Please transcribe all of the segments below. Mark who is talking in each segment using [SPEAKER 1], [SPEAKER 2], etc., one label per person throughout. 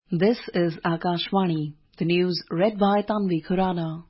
[SPEAKER 1] This is Akashvani, the news read by Tanvi Khurana.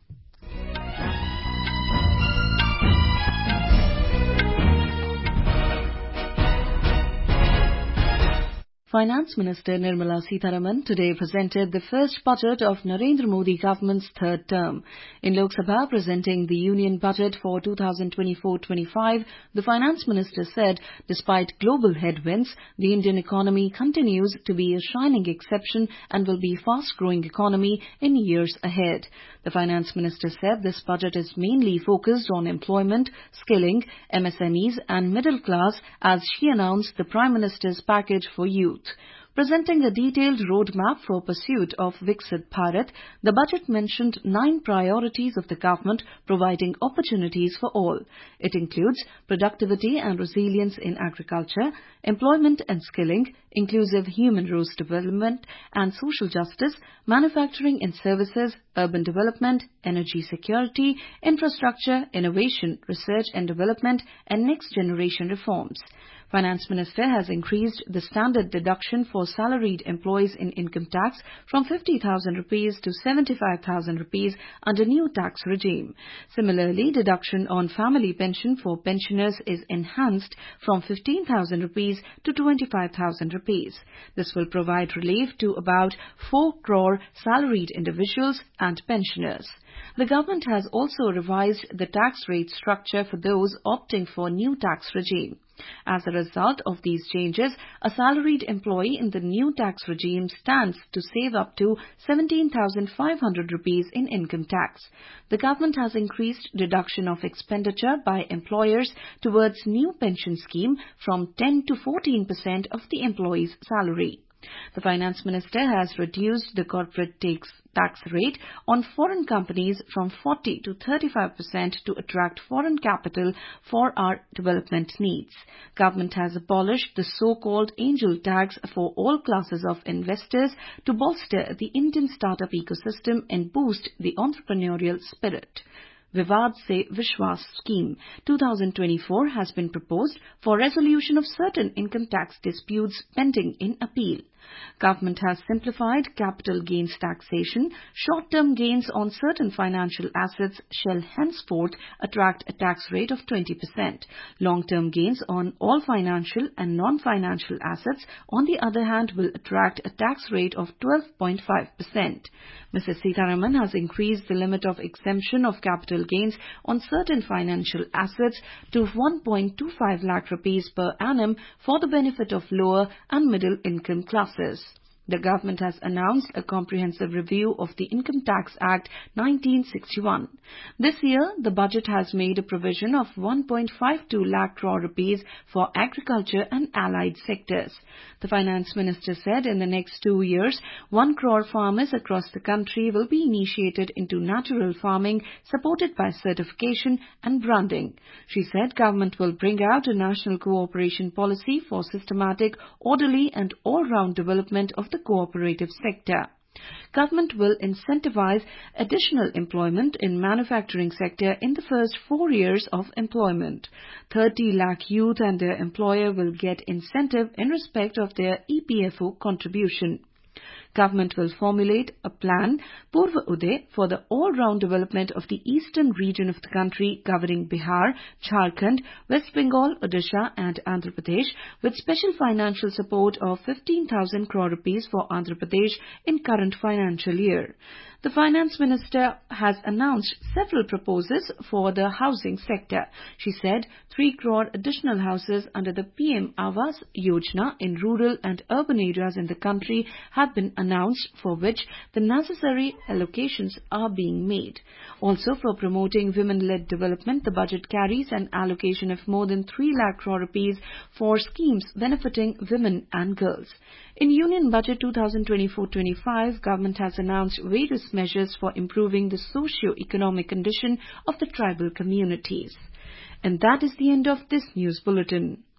[SPEAKER 1] Finance Minister Nirmala Sitharaman today presented the first budget of Narendra Modi government's third term. In Lok Sabha presenting the Union Budget for 2024-25, the Finance Minister said despite global headwinds, the Indian economy continues to be a shining exception and will be a fast-growing economy in years ahead. The Finance Minister said this budget is mainly focused on employment, skilling, MSMEs and middle class as she announced the Prime Minister's package for youth. Presenting a detailed roadmap for pursuit of Viksit Bharat, the budget mentioned 9 priorities of the government providing opportunities for all. It includes productivity and resilience in agriculture, employment and skilling, inclusive human resource development and social justice, manufacturing and services, urban development, energy security, infrastructure, innovation, research and development, and next generation reforms. Finance Minister has increased the standard deduction for salaried employees in income tax from 50,000 rupees to 75,000 rupees under new tax regime. Similarly, deduction on family pension for pensioners is enhanced from 15,000 rupees to 25,000 rupees. This will provide relief to about 4 crore salaried individuals and pensioners. The government has also revised the tax rate structure for those opting for new tax regime. As a result of these changes, a salaried employee in the new tax regime stands to save up to 17,500 rupees in income tax. The government has increased deduction of expenditure by employers towards new pension scheme from 10 to 14% of the employee's salary. The Finance Minister has reduced the corporate tax rate on foreign companies from 40 to 35% to attract foreign capital for our development needs. Government has abolished the so-called angel tax for all classes of investors to bolster the Indian startup ecosystem and boost the entrepreneurial spirit. Vivad Se Vishwas scheme 2024 has been proposed for resolution of certain income tax disputes pending in appeal. Government has simplified capital gains taxation. Short-term gains on certain financial assets shall henceforth attract a tax rate of 20%. Long-term gains on all financial and non-financial assets, on the other hand, will attract a tax rate of 12.5%. Mrs. Sitharaman has increased the limit of exemption of capital gains on certain financial assets to 1.25 lakh rupees per annum for the benefit of lower and middle income classes. The government has announced a comprehensive review of the Income Tax Act 1961. This year, the budget has made a provision of 1.52 lakh crore rupees for agriculture and allied sectors. The Finance Minister said in the next 2 years, 1 crore farmers across the country will be initiated into natural farming, supported by certification and branding. She said government will bring out a national cooperation policy for systematic, orderly and all-round development of the cooperative sector. Government will incentivize additional employment in manufacturing sector in the first 4 years of employment. 30 lakh youth and their employer will get incentive in respect of their EPFO contribution. Government will formulate a plan, Purva Uday, for the all-round development of the eastern region of the country covering Bihar, Jharkhand, West Bengal, Odisha and Andhra Pradesh with special financial support of 15,000 crore rupees for Andhra Pradesh in current financial year. The Finance Minister has announced several proposals for the housing sector. She said 3 crore additional houses under the PM Awas Yojana in rural and urban areas in the country have been announced, for which the necessary allocations are being made. Also, for promoting women-led development, the budget carries an allocation of more than 3 lakh crore rupees for schemes benefiting women and girls. In Union Budget 2024-25, government has announced various measures for improving the socio-economic condition of the tribal communities. And that is the end of this news bulletin.